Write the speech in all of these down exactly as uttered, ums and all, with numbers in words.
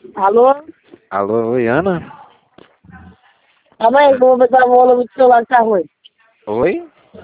Alô? Alô, oi, Ana? Calma aí, vou botar a bola no celular que tá ruim. Oi?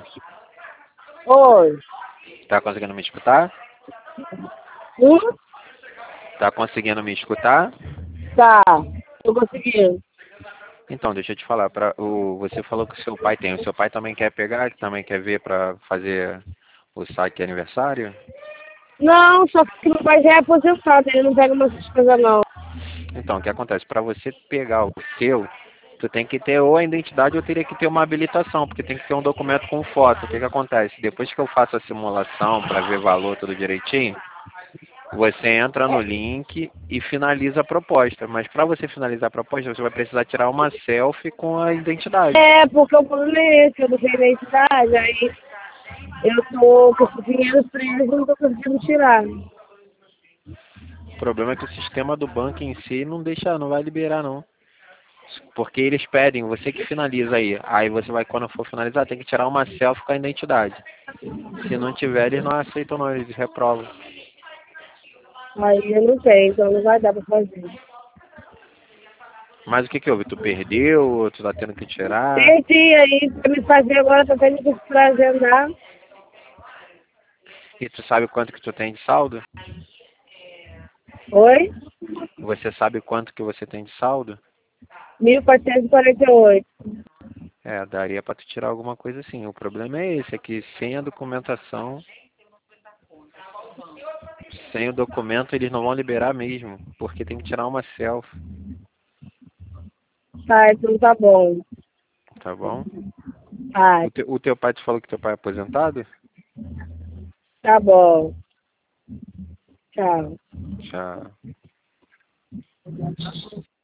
Oi. Tá conseguindo me escutar? Hum? Tá conseguindo me escutar? Tá. Tô conseguindo. Então, deixa eu te falar, pra, o, você falou que o seu pai tem. O seu pai também quer pegar, que também quer ver pra fazer o saque aniversário? Não, só que meu pai já é aposentado, ele não pega umas coisas não. Então, o que acontece? Para você pegar o seu, tu tem que ter ou a identidade ou teria que ter uma habilitação, porque tem que ter um documento com foto. O que que acontece? Depois que eu faço a simulação para ver valor tudo direitinho, você entra no link e finaliza a proposta. Mas para você finalizar a proposta, você vai precisar tirar uma selfie com a identidade. É, porque o problema é esse, eu não tenho identidade, aí eu tô com esse dinheiro preso e não tô conseguindo tirar. O problema é que o sistema do banco em si não deixa, não vai liberar não. Porque eles pedem, você que finaliza aí. Aí você vai, quando for finalizar, tem que tirar uma selfie com a identidade. Se não tiver, eles não aceitam não, eles reprovam. Aí eu não tenho, então não vai dar pra fazer. Mas o que que houve? Tu perdeu ou tu tá tendo que tirar? Perdi aí, pra me fazer agora, tô tendo que pra agendar. E tu sabe quanto que tu tem de saldo? Oi? Você sabe quanto que você tem de saldo? mil quatrocentos e quarenta e oito. É, daria pra tu tirar alguma coisa assim. O problema é esse, é que sem a documentação, sem o documento eles não vão liberar mesmo, porque tem que tirar uma selfie, Tá, então tá bom. tá bom? Tá, O, te, o teu pai te falou que teu pai é aposentado? tá bom. Tchau. Já.